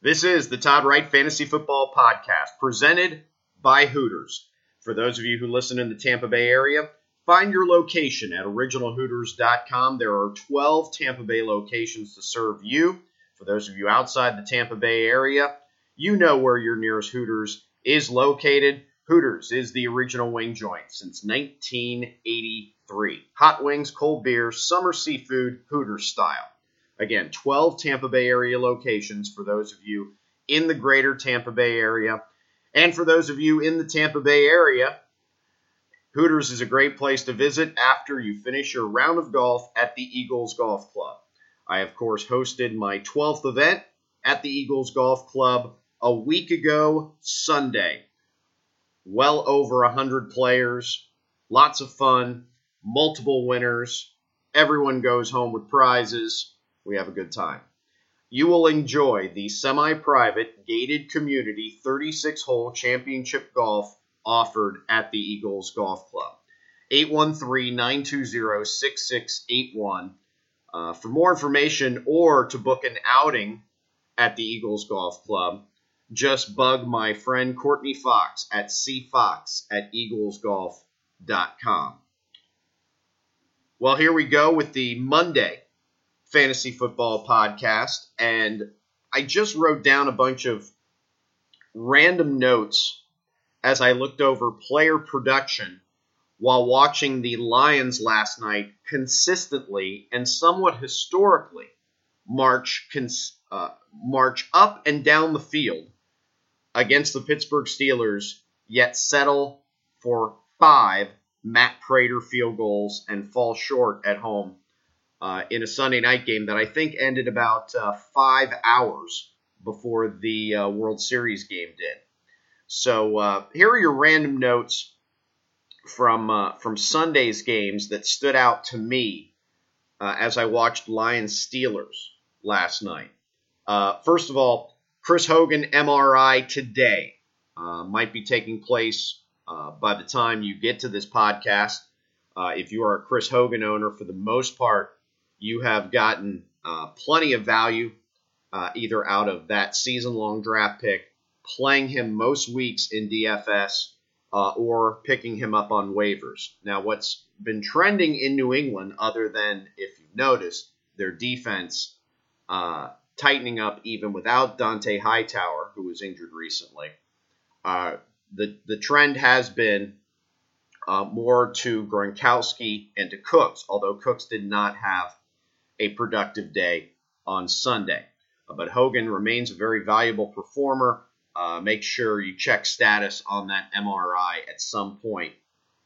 This is the Todd Wright Fantasy Football Podcast, presented by Hooters. For those of you who listen in the Tampa Bay area, find your location at originalhooters.com. There are 12 Tampa Bay locations to serve you. For those of you outside the Tampa Bay area, you know where your nearest Hooters is located. Hooters is the original wing joint since 1983. Hot wings, cold beers, summer seafood, Hooters style. Again, 12 Tampa Bay area locations for those of you in the greater Tampa Bay area. And for those of you in the Tampa Bay area, Hooters is a great place to visit after you finish your round of golf at the Eagles Golf Club. I, of course, hosted my 12th event at the Eagles Golf Club a week ago Sunday. Well over 100 players, lots of fun, multiple winners. Everyone goes home with prizes. We have a good time. You will enjoy the semi-private, gated community 36-hole championship golf offered at the Eagles Golf Club. 813-920-6681. For more information or to book an outing at the Eagles Golf Club, just bug my friend Courtney Fox at cfox@eaglesgolf.com. Well, here we go with the Monday Fantasy Football Podcast, and I just wrote down a bunch of random notes as I looked over player production while watching the Lions last night consistently and somewhat historically march up and down the field against the Pittsburgh Steelers, yet settle for 5 Matt Prater field goals and fall short at home in a Sunday night game that I think ended about 5 hours before the World Series game did. So here are your random notes from Sunday's games that stood out to me as I watched Lions-Steelers last night. First of all, Chris Hogan MRI today might be taking place by the time you get to this podcast. If you are a Chris Hogan owner, for the most part, you have gotten plenty of value either out of that season-long draft pick, playing him most weeks in DFS, or picking him up on waivers. Now, what's been trending in New England, other than, if you've noticed, their defense tightening up even without Dante Hightower, who was injured recently, the trend has been more to Gronkowski and to Cooks, although Cooks did not have a productive day on Sunday. But Hogan remains a very valuable performer. Make sure you check status on that MRI at some point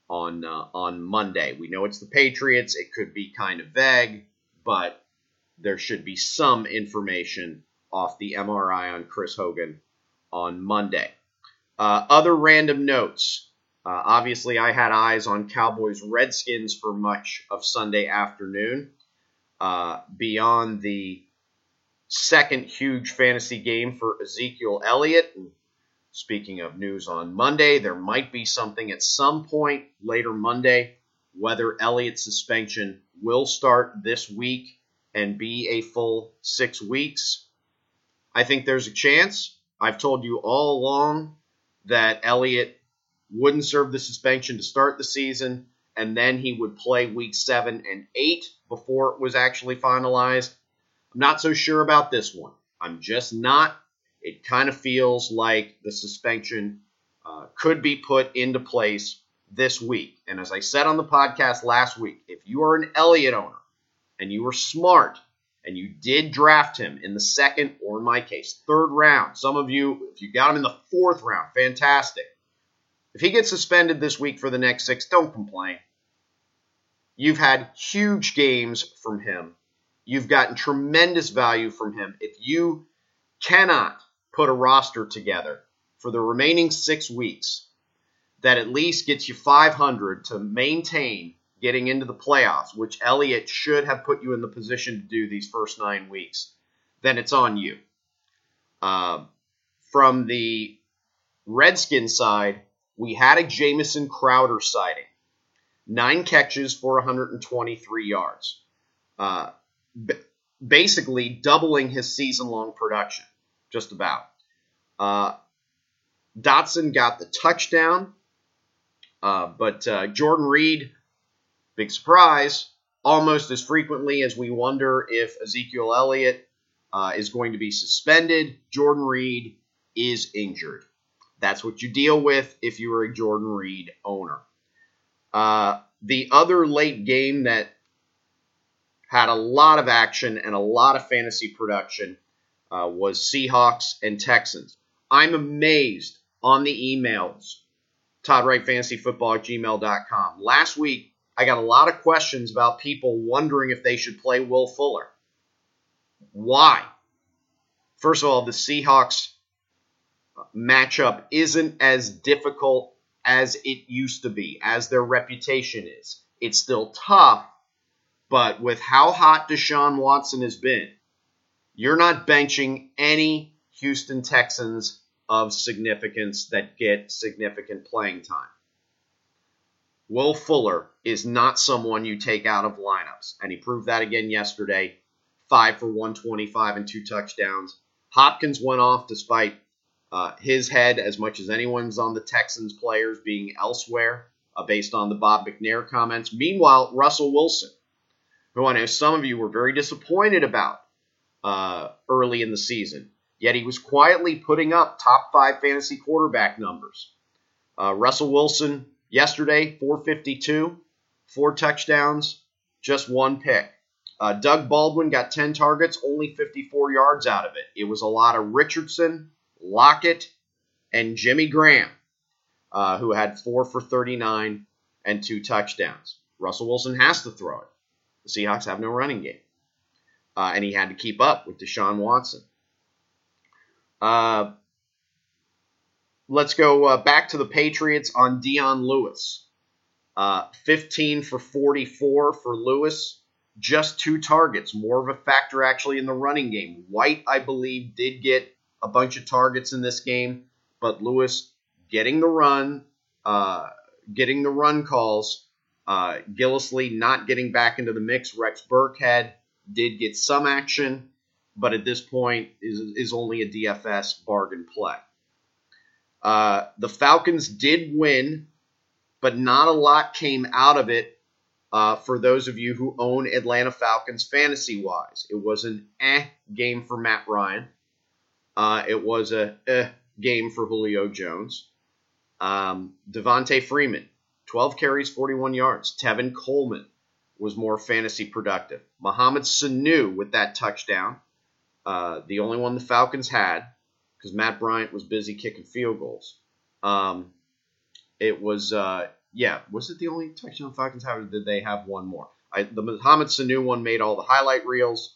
on Monday. We know it's the Patriots. It could be kind of vague, but there should be some information off the MRI on Chris Hogan on Monday. Other random notes. Obviously, I had eyes on Cowboys-Redskins for much of Sunday afternoon. Beyond the second huge fantasy game for Ezekiel Elliott. And speaking of news on Monday, there might be something at some point later Monday whether Elliott's suspension will start this week and be a full 6 weeks. I think there's a chance. I've told you all along that Elliott wouldn't serve the suspension to start the season, and then he would play weeks 7 and 8 before it was actually finalized. I'm not so sure about this one. I'm just not. It kind of feels like the suspension could be put into place this week. And as I said on the podcast last week, if you are an Elliott owner and you were smart and you did draft him in the second, or in my case, third round, some of you, if you got him in the 4th round, fantastic. If he gets suspended this week for the next 6, don't complain. You've had huge games from him. You've gotten tremendous value from him. If you cannot put a roster together for the remaining 6 weeks that at least gets you 500 to maintain getting into the playoffs, which Elliott should have put you in the position to do these first 9 weeks, then it's on you. From the Redskins side, we had a Jamison Crowder sighting. 9 catches for 123 yards. Basically doubling his season-long production. just about. Dotson got the touchdown, but Jordan Reed, big surprise, almost as frequently as we wonder if Ezekiel Elliott is going to be suspended, Jordan Reed is injured. That's what you deal with if you are a Jordan Reed owner. The other late game that had a lot of action and a lot of fantasy production was Seahawks and Texans. I'm amazed on the emails, ToddWrightFantasyFootball@gmail.com. Last week, I got a lot of questions about people wondering if they should play Will Fuller. Why? First of all, the Seahawks matchup isn't as difficult as it used to be, as their reputation is. It's still tough, but with how hot Deshaun Watson has been, you're not benching any Houston Texans of significance that get significant playing time. Will Fuller is not someone you take out of lineups, and he proved that again yesterday. 5 for 125 and 2 touchdowns. Hopkins went off despite his head, as much as anyone's on the Texans players being elsewhere, based on the Bob McNair comments. Meanwhile, Russell Wilson, who I know some of you were very disappointed about early in the season, yet he was quietly putting up top 5 fantasy quarterback numbers. Russell Wilson yesterday, 452, 4 touchdowns, just 1 pick. Doug Baldwin got 10 targets, only 54 yards out of it. It was a lot of Richardson, Lockett, and Jimmy Graham, who had 4 for 39 and 2 touchdowns. Russell Wilson has to throw it. The Seahawks have no running game. And he had to keep up with Deshaun Watson. Let's go back to the Patriots on Dion Lewis. 15 for 44 for Lewis. Just 2 targets. More of a factor actually in the running game. White, I believe, did get a bunch of targets in this game, but Lewis getting the run calls. Gillislee not getting back into the mix. Rex Burkhead did get some action, but at this point is only a DFS bargain play. The Falcons did win, but not a lot came out of it for those of you who own Atlanta Falcons fantasy-wise. It was an game for Matt Ryan. It was a game for Julio Jones. Devontae Freeman, 12 carries, 41 yards. Tevin Coleman was more fantasy productive. Mohamed Sanu with that touchdown, the only one the Falcons had, because Matt Bryant was busy kicking field goals. It was, was it the only touchdown the Falcons had, or did they have one more? The Mohamed Sanu one made all the highlight reels.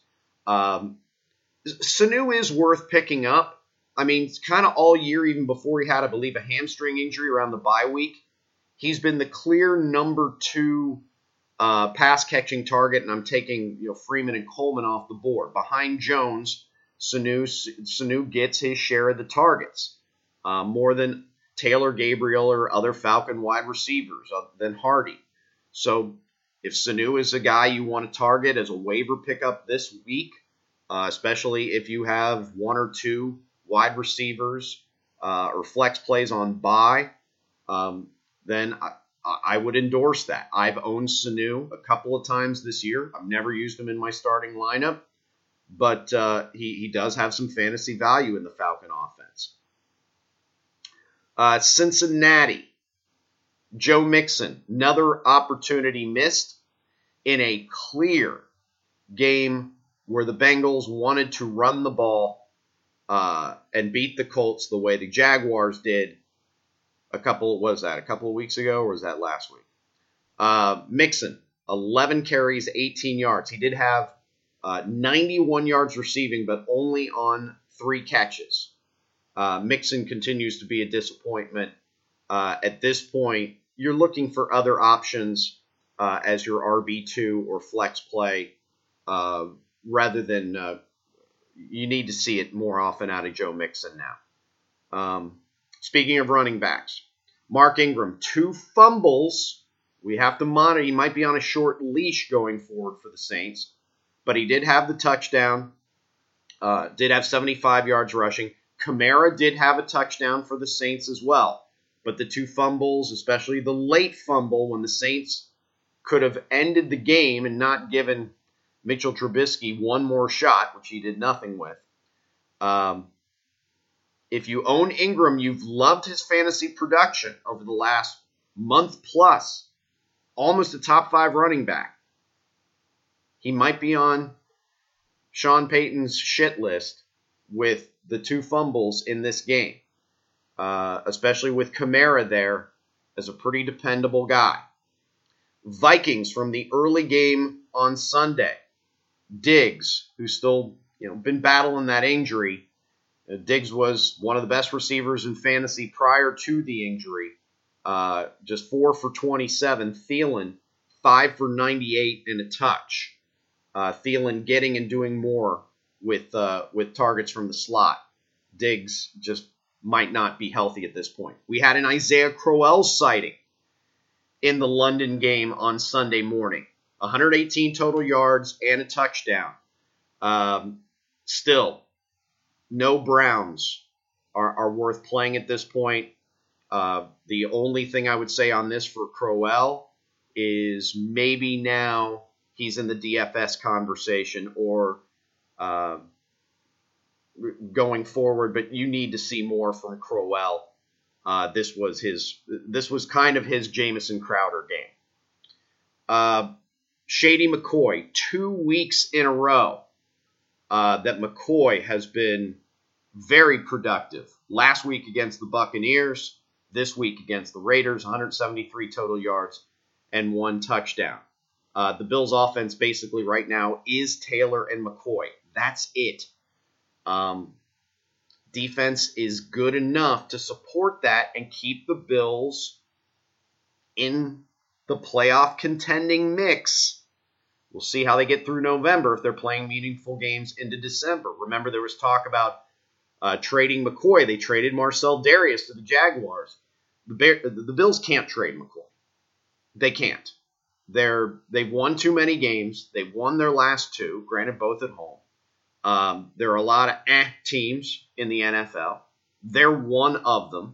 Sanu is worth picking up. I mean, it's kind of all year, even before he had, I believe, a hamstring injury around the bye week. He's been the clear number 2 pass-catching target, and I'm taking Freeman and Coleman off the board. Behind Jones, Sanu gets his share of the targets, more than Taylor Gabriel or other Falcon wide receivers, than Hardy. So if Sanu is a guy you want to target as a waiver pickup this week, especially if you have 1 or 2 wide receivers or flex plays on bye, then I would endorse that. I've owned Sanu a couple of times this year. I've never used him in my starting lineup, but he does have some fantasy value in the Falcon offense. Cincinnati, Joe Mixon, another opportunity missed in a clear game where the Bengals wanted to run the ball and beat the Colts the way the Jaguars did a couple of weeks ago, or was that last week? Mixon, 11 carries, 18 yards. He did have 91 yards receiving, but only on 3 catches. Mixon continues to be a disappointment. At this point, you're looking for other options as your RB2 or flex play, rather than you need to see it more often out of Joe Mixon now. Speaking of running backs, Mark Ingram, 2 fumbles. We have to monitor. He might be on a short leash going forward for the Saints, but he did have the touchdown. did have 75 yards rushing. Kamara did have a touchdown for the Saints as well. But the two fumbles, especially the late fumble when the Saints could have ended the game and not given Mitchell Trubisky one more shot, which he did nothing with. If you own Ingram, you've loved his fantasy production over the last month plus. Almost a top 5 running back. He might be on Sean Payton's shit list with the 2 fumbles in this game. Especially with Kamara there as a pretty dependable guy. Vikings from the early game on Sunday. Diggs, who's still been battling that injury. Diggs was one of the best receivers in fantasy prior to the injury. Just 4 for 27. Thielen, 5 for 98 and a touch. Thielen getting and doing more with targets from the slot. Diggs just might not be healthy at this point. We had an Isaiah Crowell sighting in the London game on Sunday morning. 118 total yards and a touchdown. Still, no Browns are worth playing at this point. The only thing I would say on this for Crowell is maybe now he's in the DFS conversation or going forward, but you need to see more from Crowell. This was kind of his Jamison Crowder game. Shady McCoy, 2 weeks in a row that McCoy has been very productive. Last week against the Buccaneers, this week against the Raiders, 173 total yards and 1 touchdown. The Bills' offense basically right now is Taylor and McCoy. That's it. Defense is good enough to support that and keep the Bills in the playoff contending mix. We'll see how they get through November if they're playing meaningful games into December. Remember, there was talk about trading McCoy. They traded Marcel Darius to the Jaguars. The Bills can't trade McCoy. They can't. They've won too many games. They've won their last 2, granted both at home. There are a lot of teams in the NFL. They're one of them.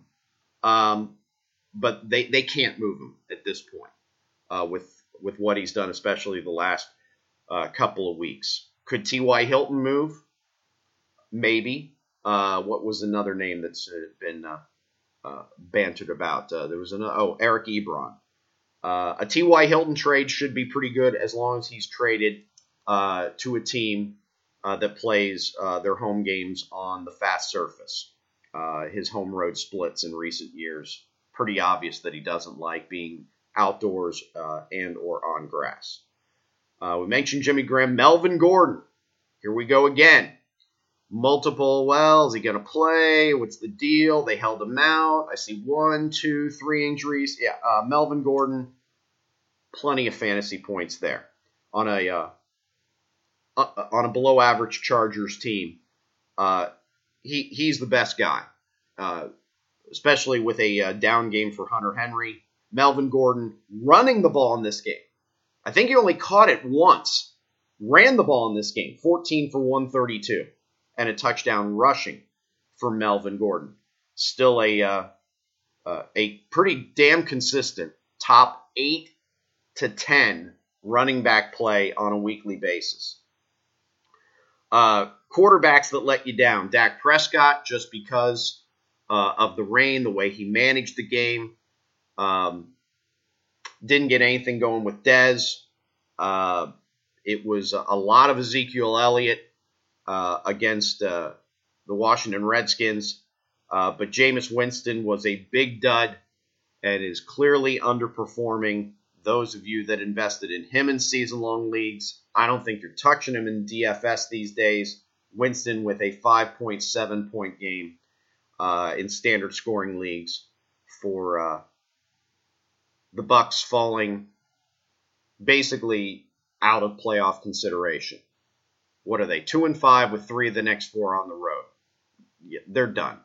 But they can't move him at this point with what he's done, especially the last couple of weeks. Could T.Y. Hilton move? Maybe. What was another name that's been bantered about? There was Eric Ebron. A T.Y. Hilton trade should be pretty good as long as he's traded to a team that plays their home games on the fast surface. His home road splits in recent years. Pretty obvious that he doesn't like being outdoors and or on grass. We mentioned Jimmy Graham. Melvin Gordon. Here we go again. Multiple, is he going to play? What's the deal? They held him out. I see 1, 2, 3 injuries. Yeah, Melvin Gordon, plenty of fantasy points there on a below-average Chargers team. He's the best guy, especially with a down game for Hunter Henry. Melvin Gordon running the ball in this game. I think he only caught it once. Ran the ball in this game, 14 for 132. And a touchdown rushing for Melvin Gordon. Still a pretty damn consistent top 8 to 10 running back play on a weekly basis. Quarterbacks that let you down. Dak Prescott, just because of the rain, the way he managed the game. Didn't get anything going with Dez. It was a lot of Ezekiel Elliott against the Washington Redskins. But Jameis Winston was a big dud and is clearly underperforming. Those of you that invested in him in season-long leagues, I don't think you're touching him in DFS these days. Winston with a 5.7-point game in standard scoring leagues for the Bucs falling basically out of playoff consideration. What are they? 2-5 with 3 of the next 4 on the road. Yeah, they're done.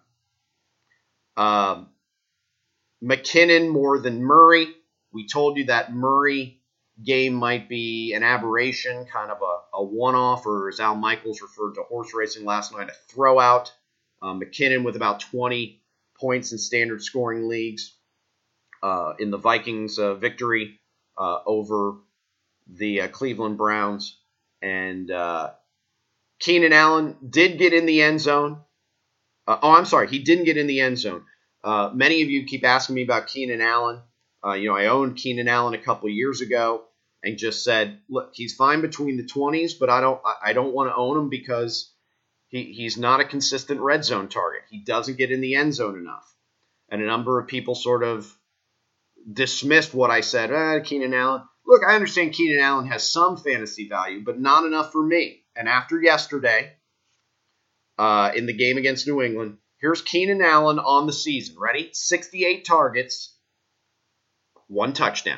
McKinnon more than Murray. We told you that Murray game might be an aberration, kind of a one-off, or as Al Michaels referred to horse racing last night, a throwout. McKinnon with about 20 points in standard scoring leagues in the Vikings victory over the Cleveland Browns. And Keenan Allen did get in the end zone. He didn't get in the end zone. Many of you keep asking me about Keenan Allen. I owned Keenan Allen a couple of years ago and just said, look, he's fine between the 20s, but I don't want to own him because he's not a consistent red zone target. He doesn't get in the end zone enough. And a number of people sort of dismissed what I said, Keenan Allen. Look, I understand Keenan Allen has some fantasy value, but not enough for me. And after yesterday, in the game against New England, here's Keenan Allen on the season. Ready? 68 targets, 1 touchdown.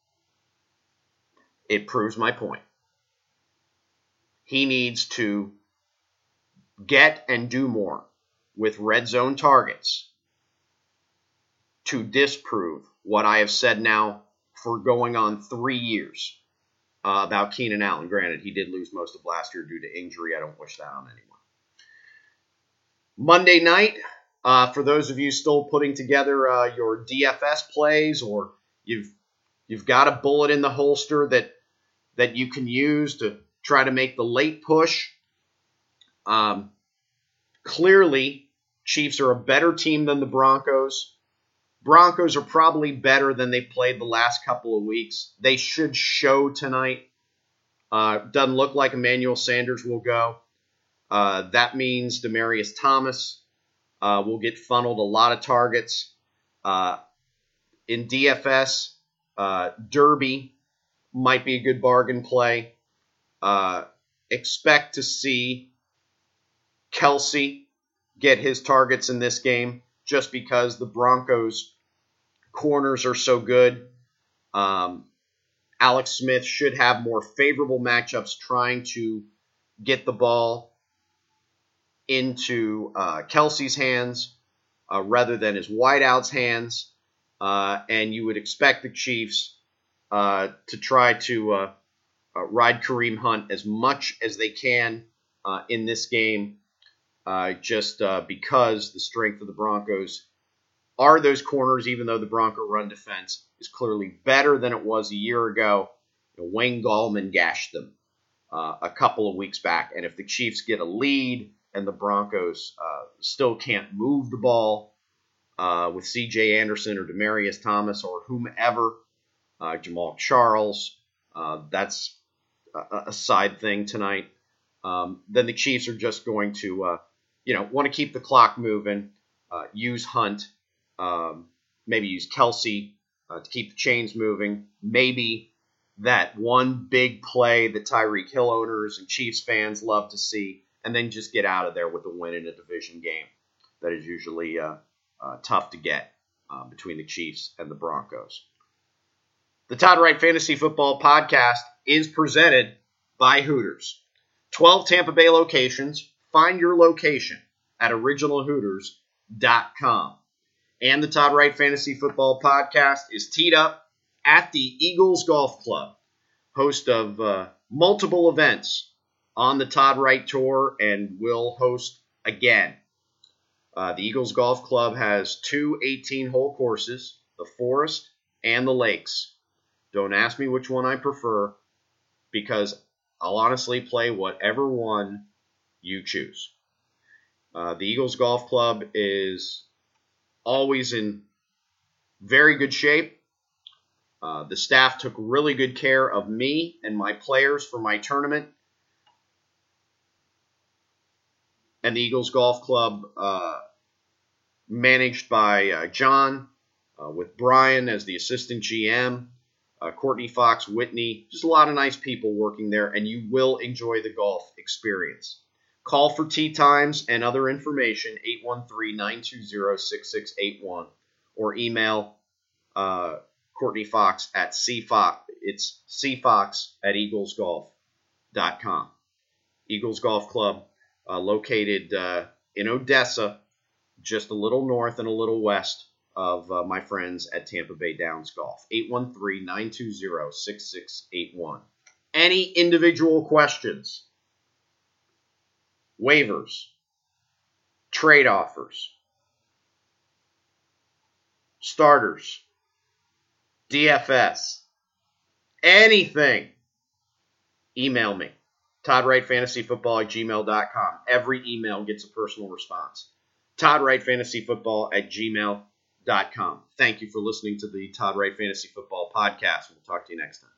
It proves my point. He needs to get and do more with red zone targets to disprove what I have said now for going on 3 years about Keenan Allen. Granted, he did lose most of last year due to injury. I don't wish that on anyone. Monday night, for those of you still putting together your DFS plays, or you've got a bullet in the holster that you can use to try to make the late push. Clearly, Chiefs are a better team than the Broncos. Broncos are probably better than they played the last couple of weeks. They should show tonight. Doesn't look like Emmanuel Sanders will go. That means Demaryius Thomas will get funneled a lot of targets. In DFS, Derby might be a good bargain play. Expect to see Kelce get his targets in this game just because the Broncos' corners are so good. Alex Smith should have more favorable matchups trying to get the ball into Kelce's hands rather than his wideouts' hands. And you would expect the Chiefs to try to ride Kareem Hunt as much as they can in this game, just because the strength of the Broncos are those corners, even though the Bronco run defense is clearly better than it was a year ago. Wayne Gallman gashed them a couple of weeks back. And if the Chiefs get a lead and the Broncos still can't move the ball with C.J. Anderson or Demaryius Thomas or whomever, Jamal Charles, that's a side thing tonight, then the Chiefs are just going to, want to keep the clock moving, use Hunt, maybe use Kelce to keep the chains moving, maybe that one big play that Tyreek Hill owners and Chiefs fans love to see, and then just get out of there with a win in a division game that is usually tough to get between the Chiefs and the Broncos. The Todd Wright Fantasy Football Podcast is presented by Hooters. 12 Tampa Bay locations. Find your location at originalhooters.com. And the Todd Wright Fantasy Football Podcast is teed up at the Eagles Golf Club, host of multiple events on the Todd Wright Tour, and will host again. The Eagles Golf Club has 2 18-hole courses, the Forest and the Lakes. Don't ask me which one I prefer, because I'll honestly play whatever one you choose. The Eagles Golf Club is always in very good shape. The staff took really good care of me and my players for my tournament. And the Eagles Golf Club, managed by John, with Brian as the assistant GM, Courtney Fox, Whitney, just a lot of nice people working there, and you will enjoy the golf experience. Call for tee times and other information, 813-920-6681, or email Courtney Fox at cfox. It's cfox@eaglesgolf.com. Eagles Golf Club, located in Odessa, just a little north and a little west of my friends at Tampa Bay Downs Golf. 813-920-6681. Any individual questions, waivers, trade offers, starters, DFS, anything, email me. ToddWrightFantasyFootball@gmail.com. Every email gets a personal response. ToddWrightFantasyFootball@gmail.com. Thank you for listening to the Todd Wright Fantasy Football Podcast. We'll talk to you next time.